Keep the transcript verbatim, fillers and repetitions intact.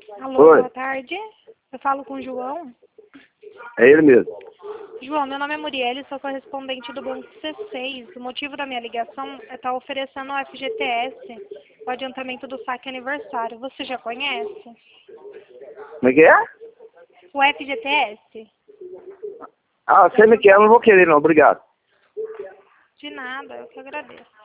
Alô, Oi. boa tarde. Eu falo com o João. É ele mesmo. João, meu nome é Murielle, sou correspondente do Banco C seis. O motivo da minha ligação é estar oferecendo o F G T S, o adiantamento do saque aniversário. Você já conhece? Como é que é? O F G T S? Ah, você me quer, eu não vou querer não, obrigado. De nada, eu que agradeço.